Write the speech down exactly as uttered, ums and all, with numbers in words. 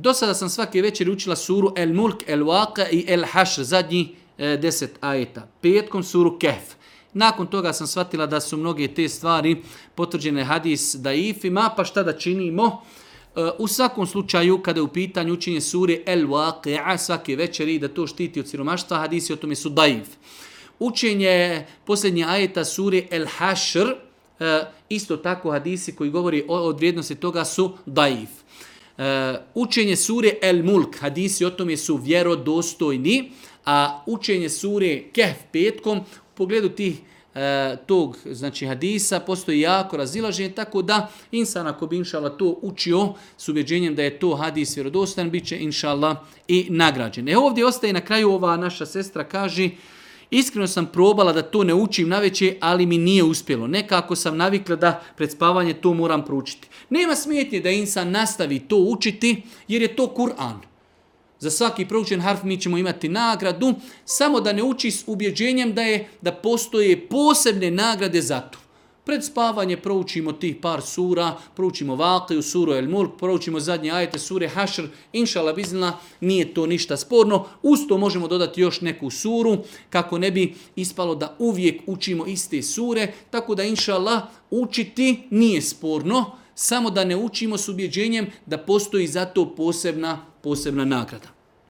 do sada sam svake večeri učila suru El Mulk, El Waqa i El Hašr, zadnji e, deset ajeta. Petkom suru Kehf. Nakon toga sam shvatila da su mnoge te stvari potvrđene hadis daifima, pa šta da činimo? U svakom slučaju, kada je u pitanju učenje sure El Waqi'a svake večeri, da to štiti od siromaštva, hadisi o tome su daif. Učenje posljednje ajeta sure El Hašr, isto tako hadisi koji govori o, o vrijednosti toga su daif. Učenje sure El Mulk, hadisi o tome su vjerodostojni, a učenje sure Kehf petkom, u pogledu tih E, tog znači hadisa postoji jako razilaženje, tako da insan ako bi inšallah to učio s ubjeđenjem da je to hadis vjerodostan, bit će inšallah i nagrađen. E ovdje ostaje na kraju ova naša sestra kaže, iskreno sam probala da to ne učim navečer, ali mi nije uspjelo. Nekako sam navikla da pred spavanje to moram proučiti. Nema smetnje da insan nastavi to učiti jer je to Kur'an. Za svaki proučen harf mi ćemo imati nagradu, samo da ne uči s ubjeđenjem da je da postoje posebne nagrade za to. Pred spavanje proučimo tih par sura, proučimo Vaqiju, suru El Mulk, proučimo zadnje ajete sure Hašr, inšallah biznila, nije to ništa sporno. Uz to možemo dodati još neku suru, kako ne bi ispalo da uvijek učimo iste sure, tako da inšallah učiti nije sporno, samo da ne učimo s ubjeđenjem da postoji za to posebna, posebna nagrada.